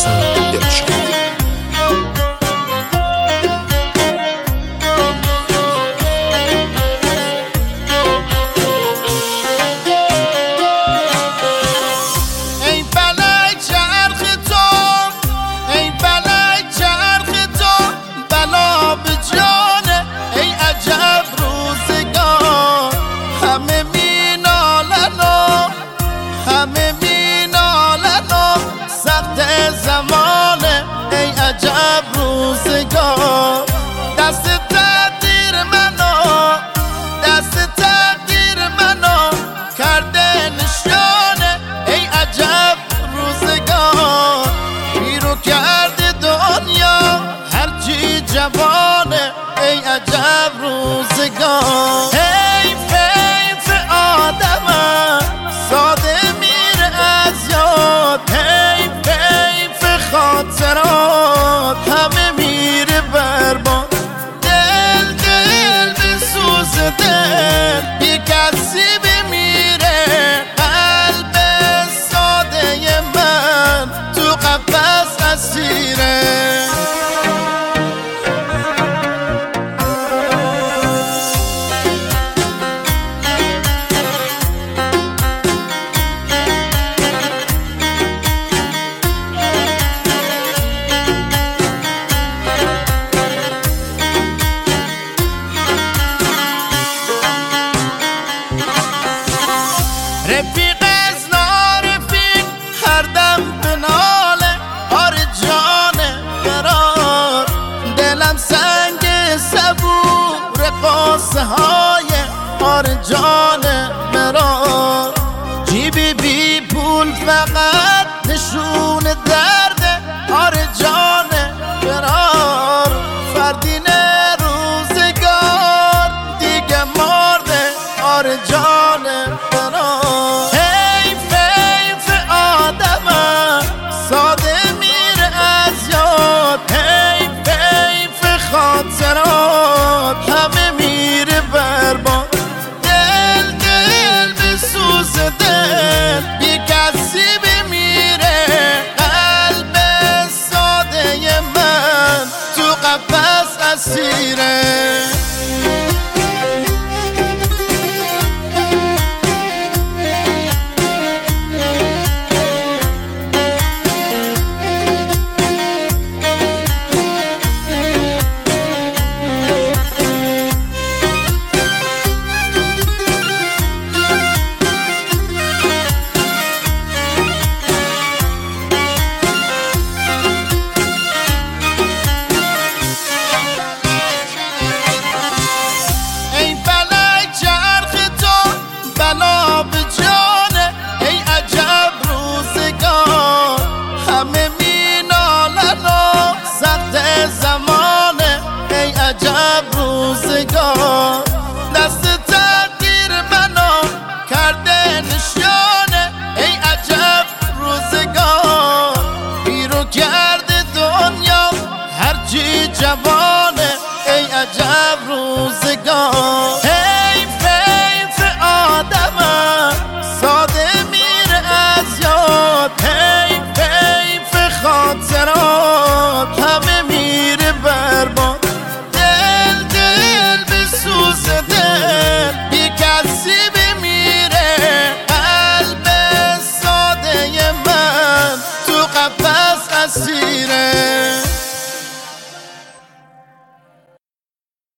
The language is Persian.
حسن دلشاد. عجب روزگار دست تقدیر منو کرده نشانه. ای عجب روزگار پیرو کرده دنیا هرچی جوانه. ای عجب روزگار حیف آدم ساده میره از یاد. حیف خاطرات همه میره برباد. دل بسوزه دل یه کسی بمیره. قلب ساده من تو قفس اسیره. رفیق از نارفیق هر دم به ناله. آره جانه قرار دلم سنگ صبور قاسه های. آره جانه مرار جیبی بی پول فقط نشون درده. آره جانه قرار فردین روزگار دیگه مرده. آره جانه قرار حیف آدم ساده میره از یاد. حیف خاطرات همه میره برباد. دل بسوزه دل یه کسی بمیره. قلب ساده من تو قفس اسیره. ای عجب روزگار همه مینالن و سخت زمانه. ای عجب روزگار دست تقدیر منو کرده نشانه. ای عجب روزگار پیرو کرده دنیا هرچی جوانه. ای عجب روزگار حیف آدم ساده میره از یاد. حیف خاطرات همه میره برباد. دل بسوزه دل یه کسی بمیره. قلب ساده من تو قفس اسیره.